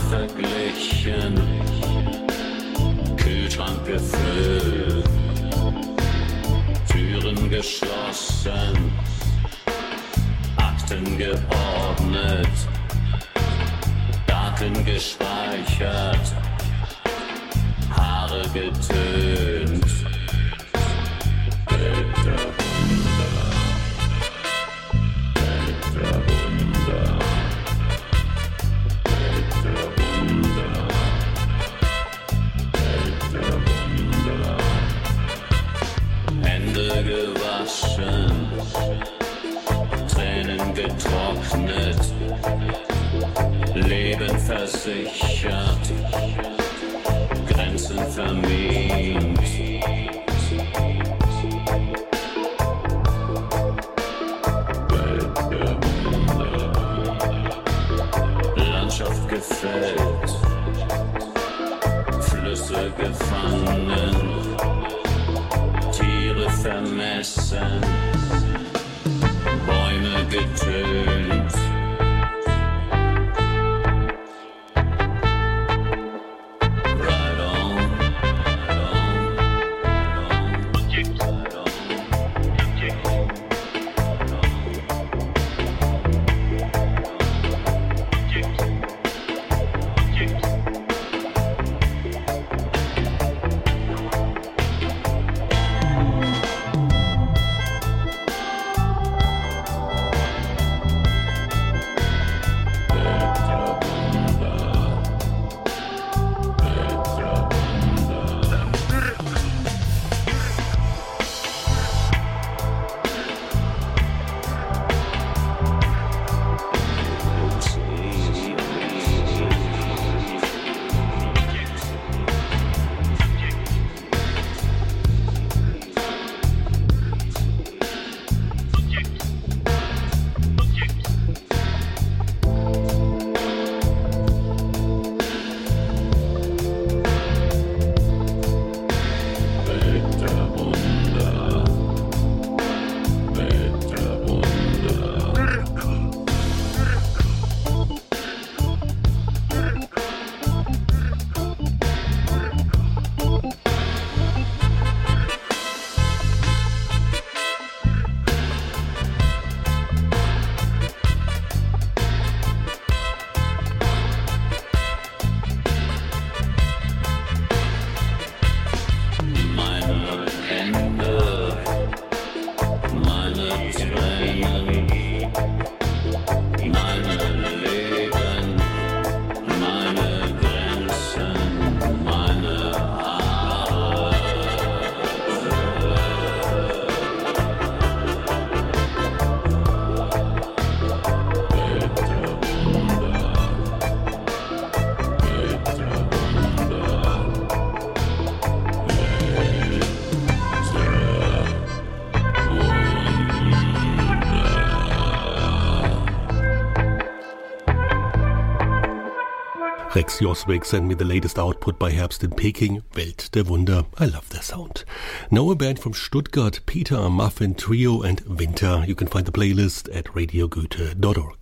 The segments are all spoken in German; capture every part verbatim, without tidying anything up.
verglichen, Kühlschrank gefüllt, Türen geschlossen, Akten geordnet, Daten gespeichert, Haare getönt. Welt der Wunder, Welt der Wunder, Welt der Wunder, Welt der Wunder. Hände gewaschen, Tränen getrocknet, Leben versichert, Grenzen vermint. Welt der Wunder, Landschaft gefällt, Flüsse gefangen, Tiere vermessen, Bäume getönt. Rex Joswick sent me the latest output by Herbst in Peking, Welt der Wunder. I love their sound. Now a band from Stuttgart, Peter Muffin Trio and Winter. You can find the playlist at radio goethe dot org.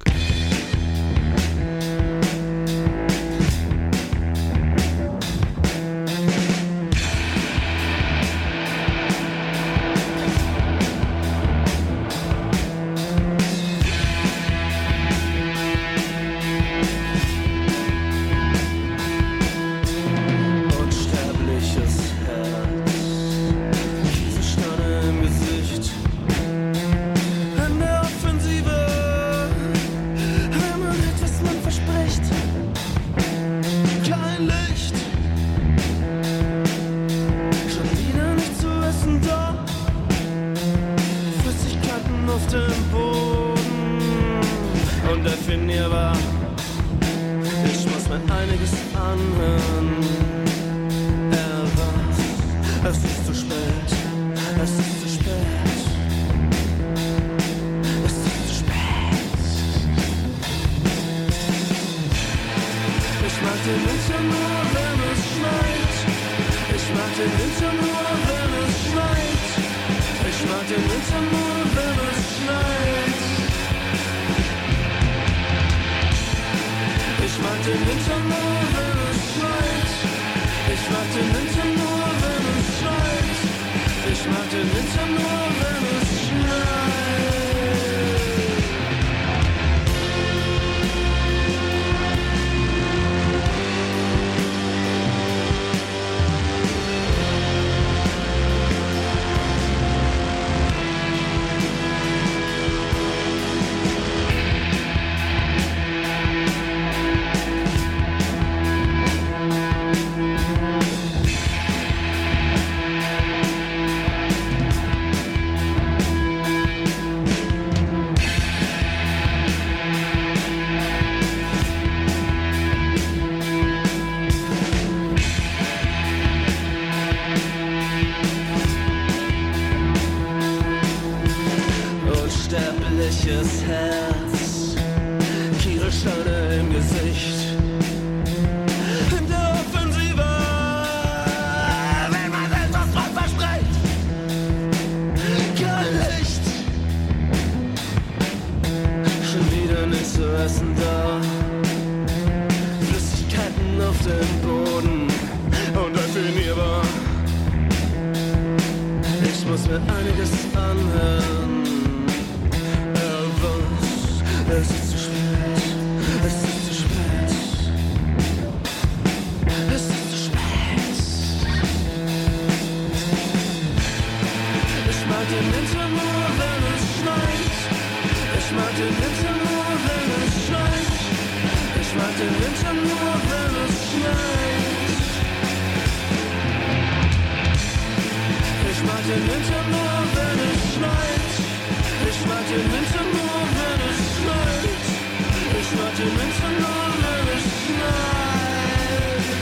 Ich mag den Winter nur, wenn es schneit. Ich mag den Winter nur, wenn es schneit. Ich mag den Winter nur, wenn es schneit. Unsterbliches Herz, Kieselsteine im Gesicht. In der Offensive, wenn man etwas drauf verspricht, kein Licht. Schon wieder nichts zu essen da, Flüssigkeiten auf dem Boden, undefinierbar. Ich muss mir einiges anhören. Es ist zu spät, es ist zu spät, es ist zu spät. Ich mag den Winter nur, wenn es schneit. Ich mag den Winter nur, wenn es schneit. Ich mag den Winter nur, wenn es schneit. Ich mag den Winter nur, wenn es schneit. Ich mag den Winter nur, wenn es schneit. Ich mag den Winter nur, wenn es schneit.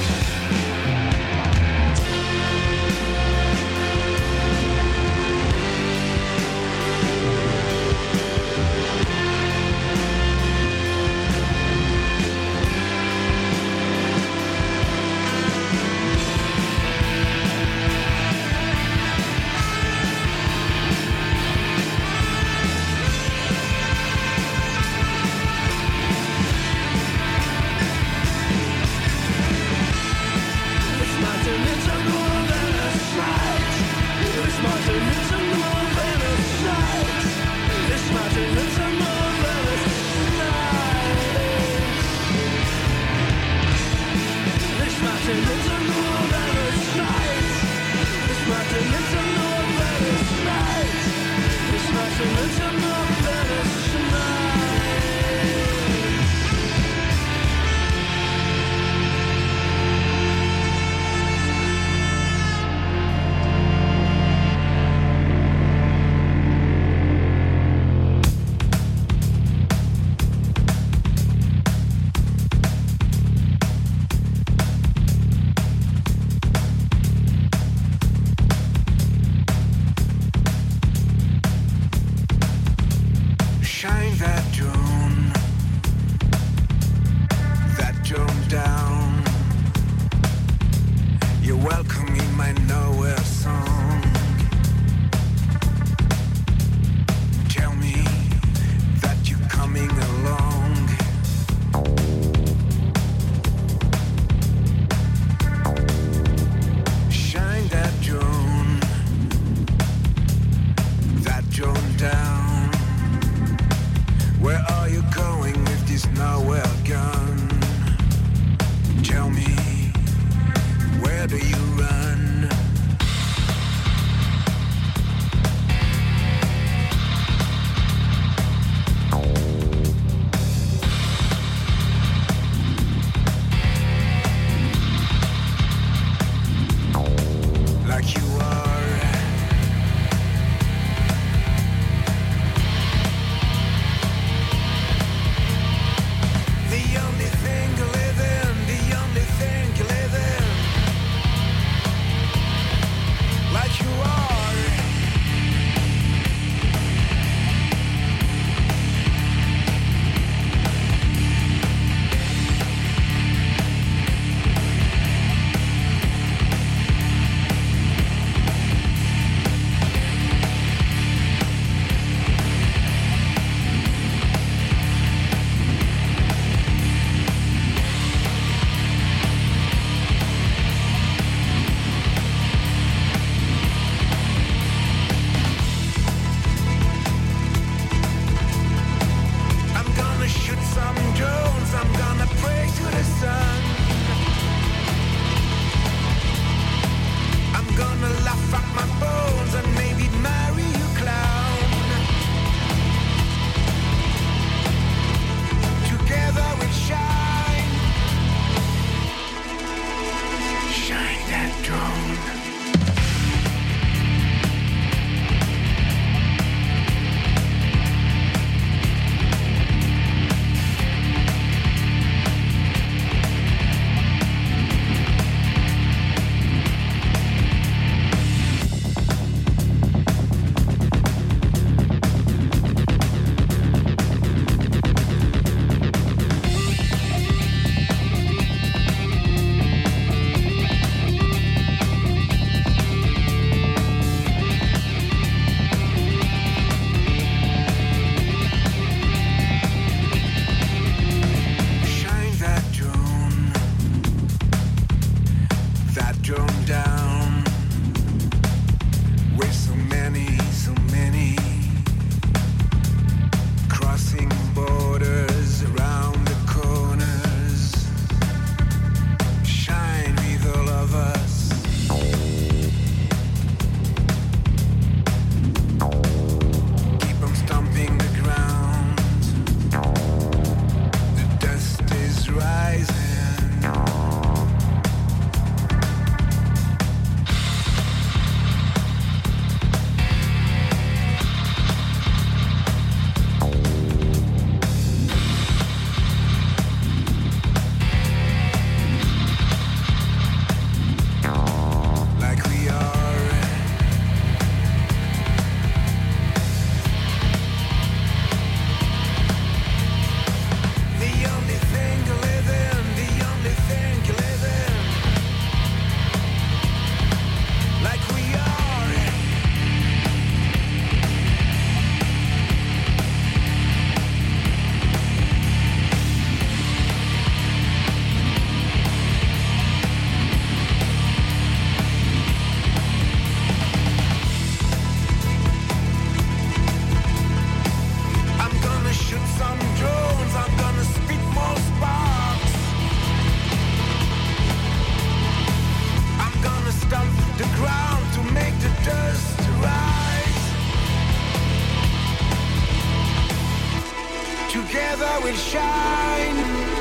would shine.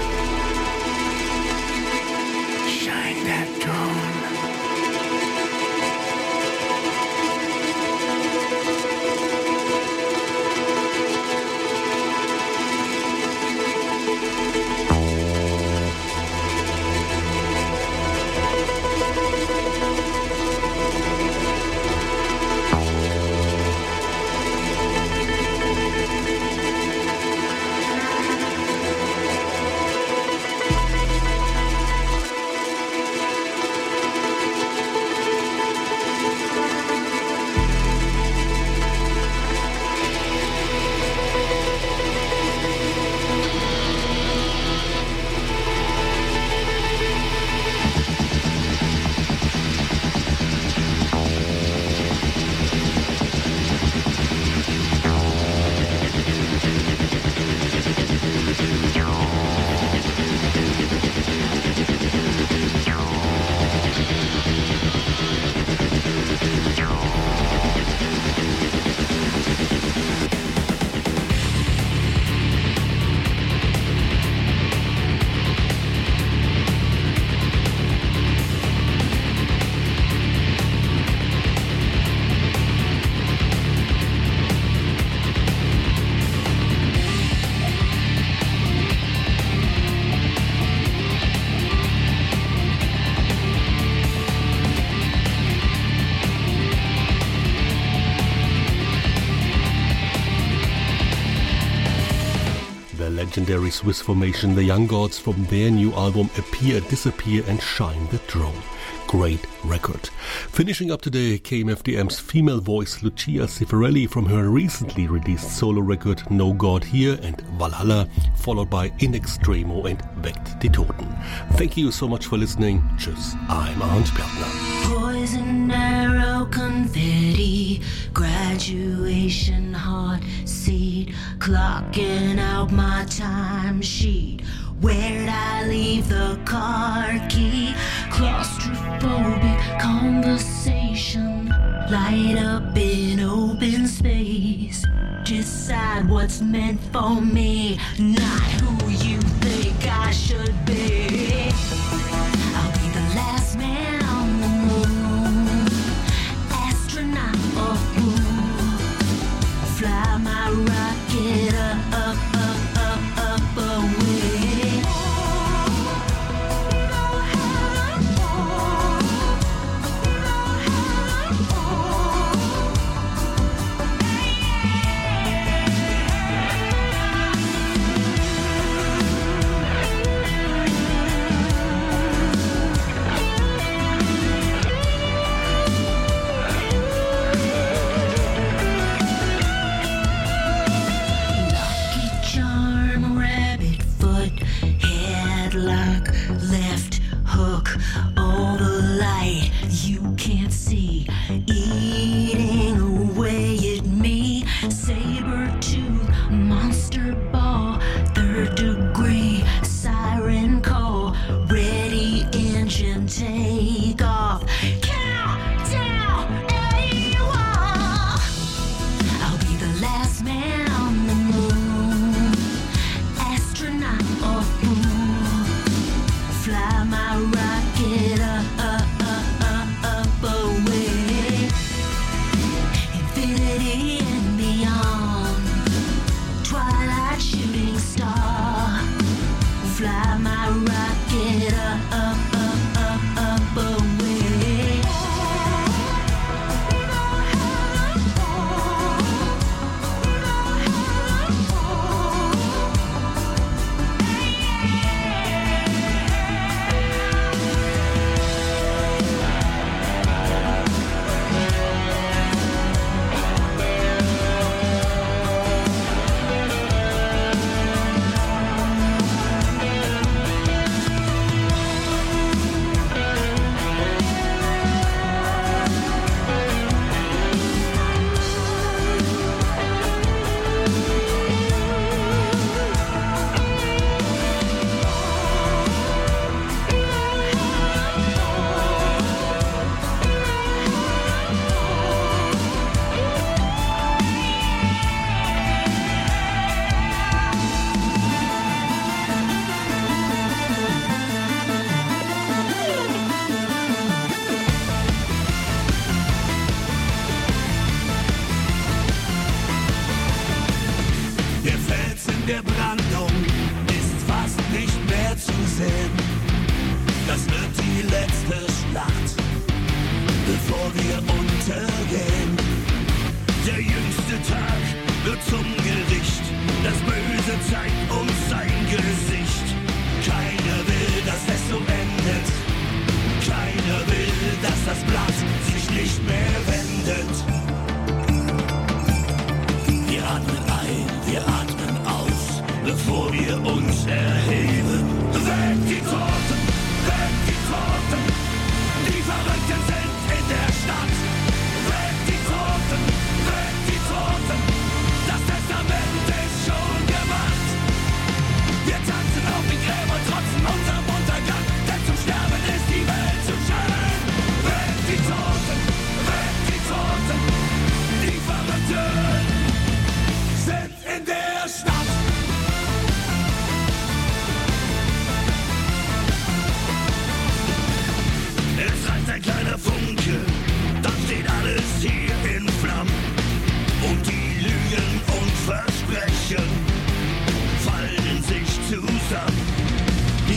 Shine that drone. Legendary Swiss formation, the Young Gods, from their new album Appear, Disappear and Shine the Drone. Great record. Finishing up today, K M F D M's female voice Lucia Cifarelli from her recently released solo record No God Here and Valhalla, followed by In Extremo and Weckt die Toten. Thank you so much for listening. Tschüss, I'm Arndt Bergner. Poison arrow confetti, graduation hot seat, clocking out my time sheet. Where'd I leave the car key? Claustrophobic conversation, light up in open space. Decide what's meant for me, not who you think I should be. I'll be the last man on the moon, astronaut or fool. Fly my rocket up, up, up, up, up away. Left hook, all the light you can't see, eating away at me. Saber tooth, monster ball, third degree, siren call, ready engine take off. Countdown, A W O L. I'll be the last man on the moon, astronaut or fool. Fly my rocket up, up, up, up, up away. Infinity and beyond. Twilight shooting star. Fly my rocket up, up, up, up, up away.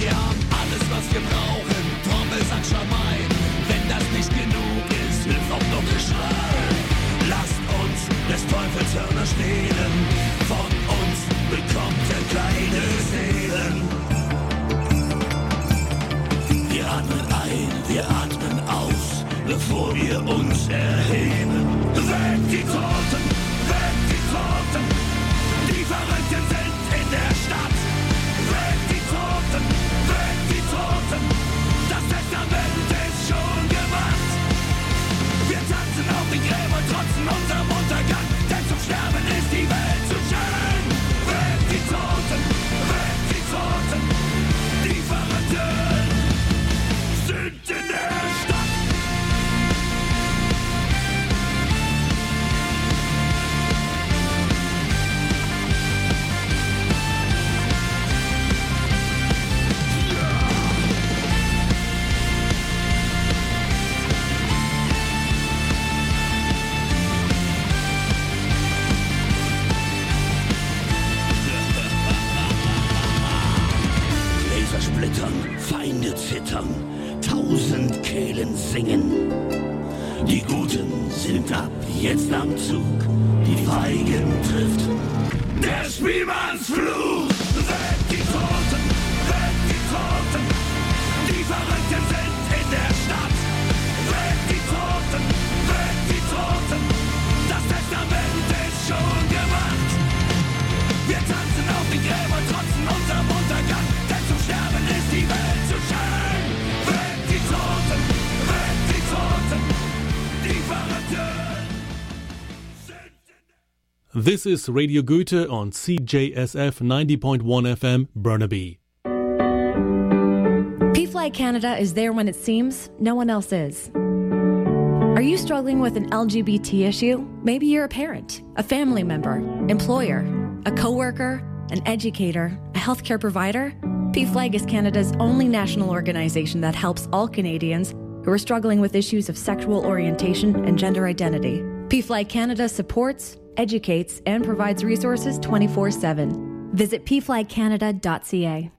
Wir haben alles, was wir brauchen, Trommelsack, Schamai. Wenn das nicht genug ist, hilft auch noch Geschrei. Lasst uns des Teufels Hörner stehlen, von uns bekommt er keine Seelen. Wir atmen ein, wir atmen aus, bevor wir uns erheben. Weg die Toten, weg die Toten, die Verrückten sind in der Stadt. Weg die Toten, weg die Toten, das Testament ist schon gemacht. Wir tanzen auf den Gräbern, trotzen unserem Untergang, denn zum Sterben ist die Welt zu schön. Weg die Toten, weg die Toten, die Verrückten sind in der Stadt. Feinde zittern, tausend Kehlen singen. Die Guten sind ab jetzt am Zug, die Feigen trifft der Spielmannsfluch. Weg die Toten, weg die Toten, die Verrückten sind in der Stadt. Weg die Toten, weg die Toten, das Testament ist schon gemacht. Wir tanzen auf den Gräbern, trotzen unserem Untergang, denn zum Sterben ist die Welt zu schön. Weg die Toten, weg die Toten, die Verrückten sind. This is Radio Goethe on C J S F ninety point one F M, Burnaby. P-Fly Canada is there when it seems no one else is. Are you struggling with an L G B T issue? Maybe you're a parent, a family member, employer, a coworker, an educator, a healthcare provider. P-Flag is Canada's only national organization that helps all Canadians who are struggling with issues of sexual orientation and gender identity. P-Flag Canada supports, educates, and provides resources twenty-four seven. Visit p flag canada dot c a.